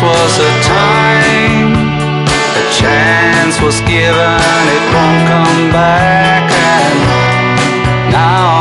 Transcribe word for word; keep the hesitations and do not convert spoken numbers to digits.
was a time, a chance was given, it won't come back, and now